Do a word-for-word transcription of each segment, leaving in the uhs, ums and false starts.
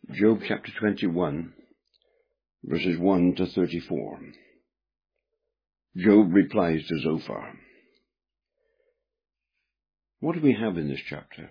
Job chapter twenty-one, verses one to thirty-four. Job replies to Zophar. What do we have in this chapter?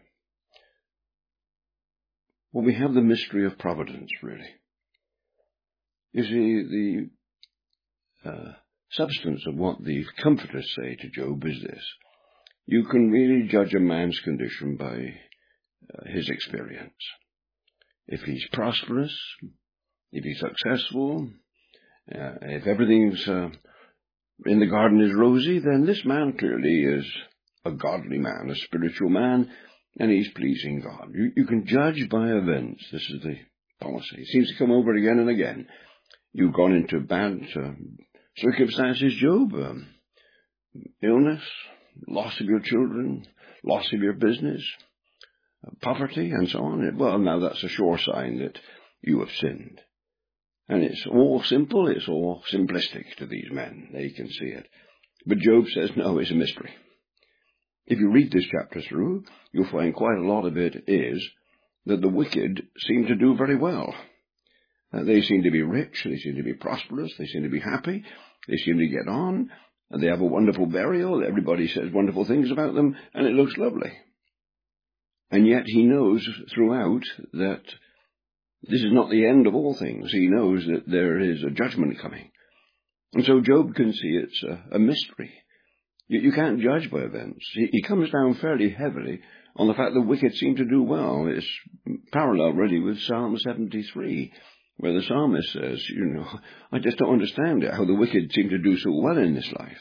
Well, we have the mystery of providence, really. You see, the uh, substance of what the comforters say to Job is this. You can really judge a man's condition by uh, his experience. If he's prosperous, if he's successful, uh, if everything's uh, in the garden is rosy, then this man clearly is a godly man, a spiritual man, and he's pleasing God. You, you can judge by events. This is the policy. It seems to come over again and again. You've gone into bad uh, circumstances, Job, um, illness, loss of your children, loss of your business, poverty, and so on. Well, now that's a sure sign that you have sinned. And it's all simple, it's all simplistic to these men. They can see it. But Job says, no, it's a mystery. If you read this chapter through, you'll find quite a lot of it is that the wicked seem to do very well. Uh, they seem to be rich, they seem to be prosperous, they seem to be happy, they seem to get on, and they have a wonderful burial. Everybody says wonderful things about them, and it looks lovely. And yet he knows throughout that this is not the end of all things. He knows that there is a judgment coming. And so Job can see it's a, a mystery. You, you can't judge by events. He, he comes down fairly heavily on the fact the wicked seem to do well. It's parallel really with Psalm seventy-three, where the psalmist says, you know, I just don't understand it, how the wicked seem to do so well in this life.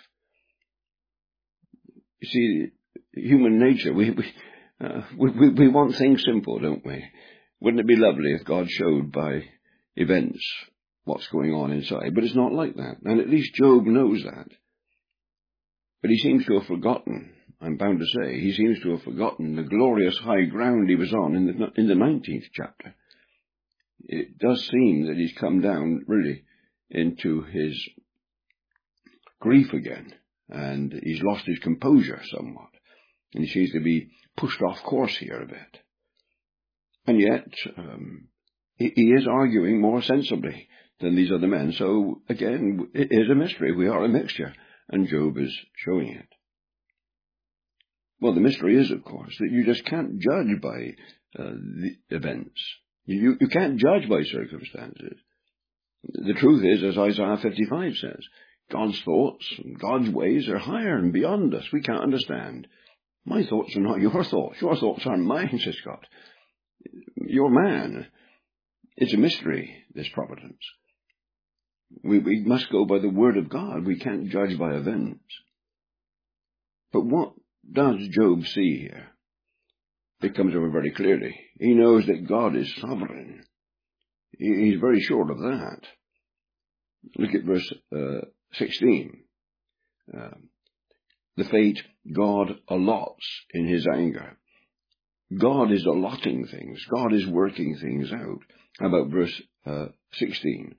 You see, human nature, we... we Uh, we, we, we want things simple, don't we? Wouldn't it be lovely if God showed by events what's going on inside? But it's not like that. And at least Job knows that. But he seems to have forgotten, I'm bound to say, he seems to have forgotten the glorious high ground he was on in the, in the nineteenth chapter. It does seem that he's come down, really, into his grief again. And he's lost his composure somewhat. And he seems to be pushed off course here a bit. And yet, um, he, he is arguing more sensibly than these other men. So, again, it is a mystery. We are a mixture. And Job is showing it. Well, the mystery is, of course, that you just can't judge by uh, the events. You, you can't judge by circumstances. The truth is, as Isaiah fifty-five says, God's thoughts and God's ways are higher and beyond us. We can't understand. My thoughts are not your thoughts. Your thoughts aren't mine, says God. You're man. It's a mystery, this providence. We, we must go by the word of God. We can't judge by events. But what does Job see here? It comes over very clearly. He knows that God is sovereign. He, he's very sure of that. Look at verse uh, sixteen. Uh, The fate God allots in his anger. God is allotting things. God is working things out. How about verse uh, sixteen?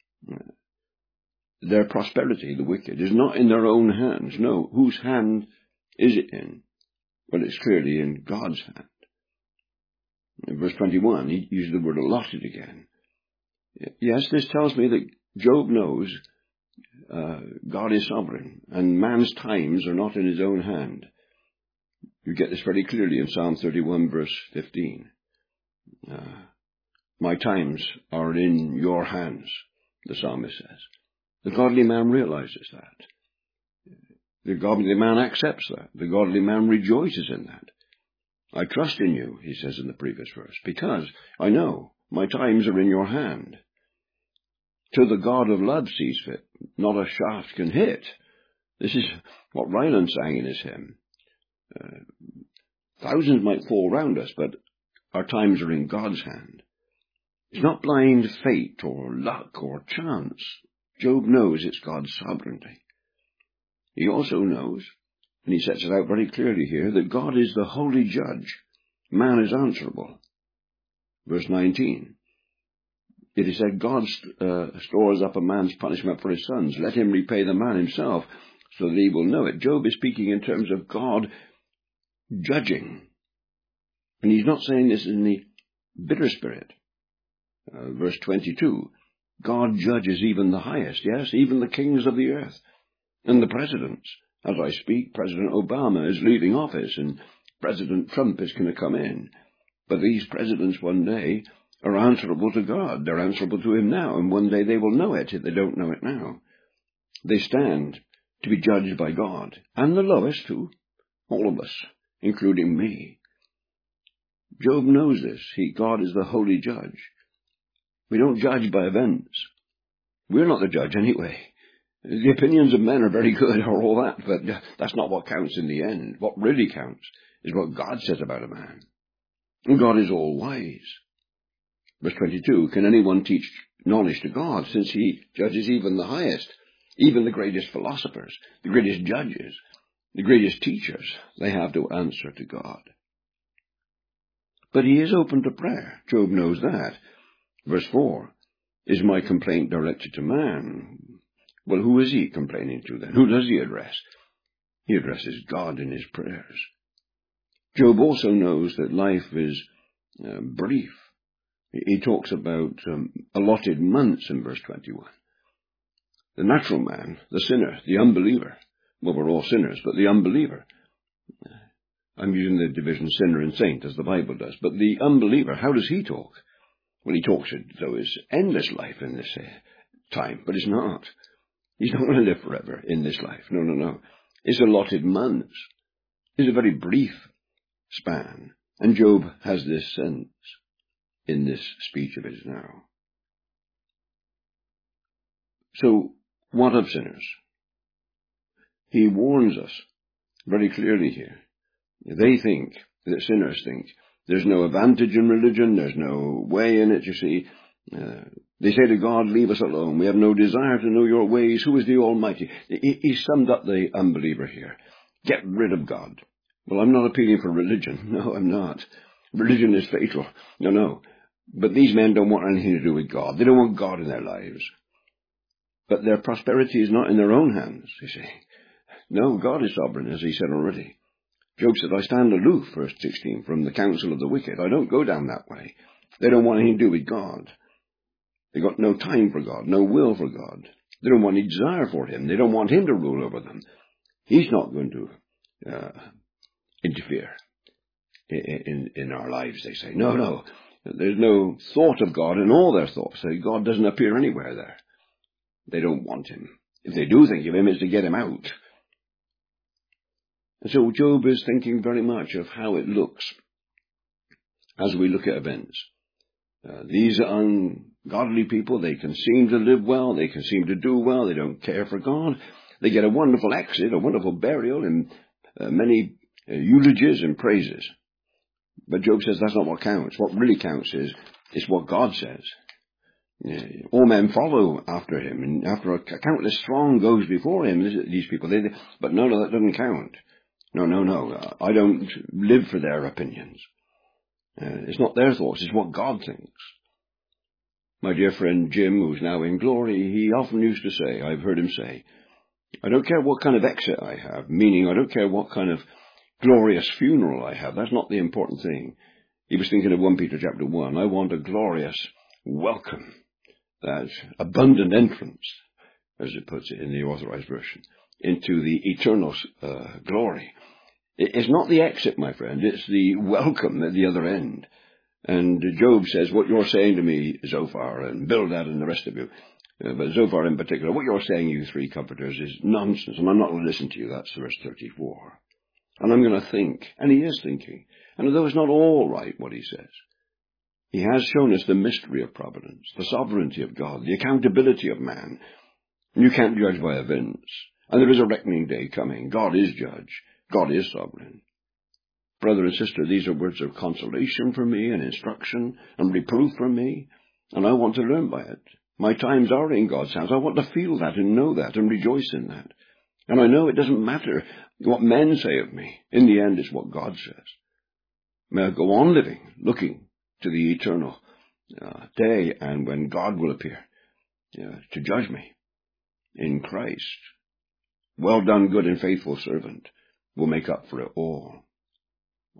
Their prosperity, the wicked, is not in their own hands. No, whose hand is it in? Well, it's clearly in God's hand. In verse twenty-one, he uses the word allotted again. Yes, this tells me that Job knows Uh, God is sovereign, and man's times are not in his own hand. You get this very clearly in Psalm thirty-one, verse fifteen. Uh, My times are in your hands, the psalmist says. The godly man realizes that. The godly man accepts that. The godly man rejoices in that. I trust in you, he says in the previous verse, because I know my times are in your hand. To the God of love sees fit, not a shaft can hit. This is what Ryland sang in his hymn. Uh, thousands might fall round us, but our times are in God's hand. It's not blind fate or luck or chance. Job knows it's God's sovereignty. He also knows, and he sets it out very clearly here, that God is the holy judge. Man is answerable. Verse nineteen. It is said, God uh, stores up a man's punishment for his sons. Let him repay the man himself, so that he will know it. Job is speaking in terms of God judging. And he's not saying this in the bitter spirit. Uh, verse twenty-two, God judges even the highest, yes, even the kings of the earth, and the presidents. As I speak, President Obama is leaving office, and President Trump is going to come in. But these presidents one day are answerable to God. They're answerable to him now, and one day they will know it if they don't know it now. They stand to be judged by God, and the lowest too, all of us, including me. Job knows this. He, God is the holy judge. We don't judge by events. We're not the judge anyway. The opinions of men are very good or all that, but that's not what counts in the end. What really counts is what God says about a man. And God is all wise. Verse twenty-two, can anyone teach knowledge to God, since he judges even the highest, even the greatest philosophers, the greatest judges, the greatest teachers? They have to answer to God. But he is open to prayer. Job knows that. Verse four, is my complaint directed to man? Well, who is he complaining to then? Who does he address? He addresses God in his prayers. Job also knows that life is uh, brief. He talks about um, allotted months in verse twenty-one. The natural man, the sinner, the unbeliever, well, we're all sinners, but the unbeliever, I'm using the division sinner and saint as the Bible does, but the unbeliever, how does he talk? Well, he talks as though it's endless life in this uh, time, but it's not. He's not going to live forever in this life. No, no, no. It's allotted months. It's a very brief span. And Job has this sense in this speech of his now. So, what of sinners? He warns us very clearly here. They think, that sinners think, there's no advantage in religion, there's no way in it, you see. Uh, they say to God, leave us alone. We have no desire to know your ways. Who is the Almighty? He, he summed up the unbeliever here. Get rid of God. Well, I'm not appealing for religion. No, I'm not. Religion is fatal. No, no. But these men don't want anything to do with God. They don't want God in their lives. But their prosperity is not in their own hands, you see. No, God is sovereign, as he said already. Job said, I stand aloof, verse sixteen, from the counsel of the wicked. I don't go down that way. They don't want anything to do with God. They've got no time for God, no will for God. They don't want any desire for him. They don't want him to rule over them. He's not going to uh, interfere in, in, in our lives, they say. No, no. There's no thought of God in all their thoughts. God doesn't appear anywhere there. They don't want him. If they do think of him, it's to get him out. And so Job is thinking very much of how it looks as we look at events. Uh, these ungodly people, they can seem to live well, they can seem to do well, they don't care for God. They get a wonderful exit, a wonderful burial, and uh, many uh, eulogies and praises. But Job says that's not what counts. What really counts is, is what God says. Uh, all men follow after him, and after a countless throng goes before him, these people, they, but no, no, that doesn't count. No, no, no, I don't live for their opinions. Uh, it's not their thoughts, it's what God thinks. My dear friend Jim, who's now in glory, he often used to say, I've heard him say, I don't care what kind of exit I have, meaning I don't care what kind of glorious funeral I have, that's not the important thing. He was thinking of First Peter chapter one, I want a glorious welcome, that abundant entrance, as it puts it in the Authorized Version, into the eternal uh, glory. It's not the exit, my friend, it's the welcome at the other end. And Job says, what you're saying to me, Zophar, and Bildad and the rest of you, uh, but Zophar in particular, what you're saying, you three comforters, is nonsense, and I'm not going to listen to you. That's verse thirty-four. And I'm going to think, and he is thinking. And although it's not all right what he says, he has shown us the mystery of providence, the sovereignty of God, the accountability of man. You can't judge by events. And there is a reckoning day coming. God is judge. God is sovereign. Brother and sister, these are words of consolation for me and instruction and reproof for me, and I want to learn by it. My times are in God's hands. I want to feel that and know that and rejoice in that. And I know it doesn't matter what men say of me. In the end, it's what God says. May I go on living, looking to the eternal uh, day and when God will appear uh, to judge me in Christ. Well done, good and faithful servant, will make up for it all.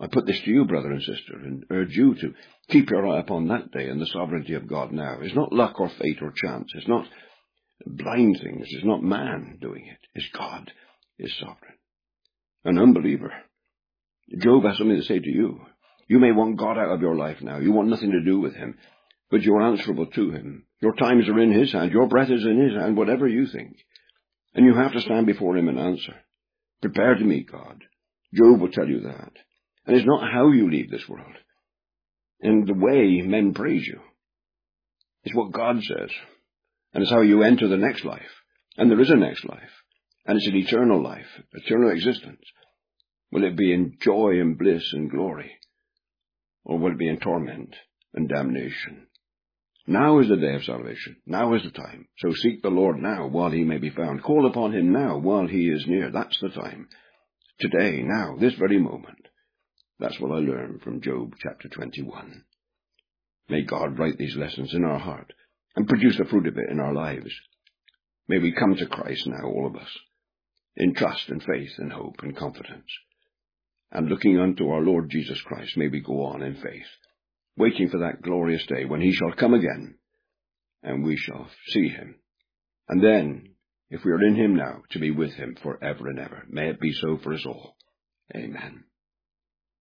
I put this to you, brother and sister, and urge you to keep your eye upon that day and the sovereignty of God now. It's not luck or fate or chance. It's not blind things. It's not man doing it. It's God is sovereign. An unbeliever. Job has something to say to you. You may want God out of your life now. You want nothing to do with him, but you're answerable to him. Your times are in his hand. Your breath is in his hand, whatever you think. And you have to stand before him and answer. Prepare to meet God. Job will tell you that. And it's not how you leave this world and the way men praise you. It's what God says. And it's how you enter the next life. And there is a next life. And it's an eternal life, eternal existence. Will it be in joy and bliss and glory? Or will it be in torment and damnation? Now is the day of salvation. Now is the time. So seek the Lord now while he may be found. Call upon him now while he is near. That's the time. Today, now, this very moment. That's what I learned from Job chapter twenty-one. May God write these lessons in our heart and produce the fruit of it in our lives. May we come to Christ now, all of us, in trust and faith and hope and confidence. And looking unto our Lord Jesus Christ, may we go on in faith, waiting for that glorious day when he shall come again, and we shall see him. And then, if we are in him now, to be with him forever and ever. May it be so for us all. Amen.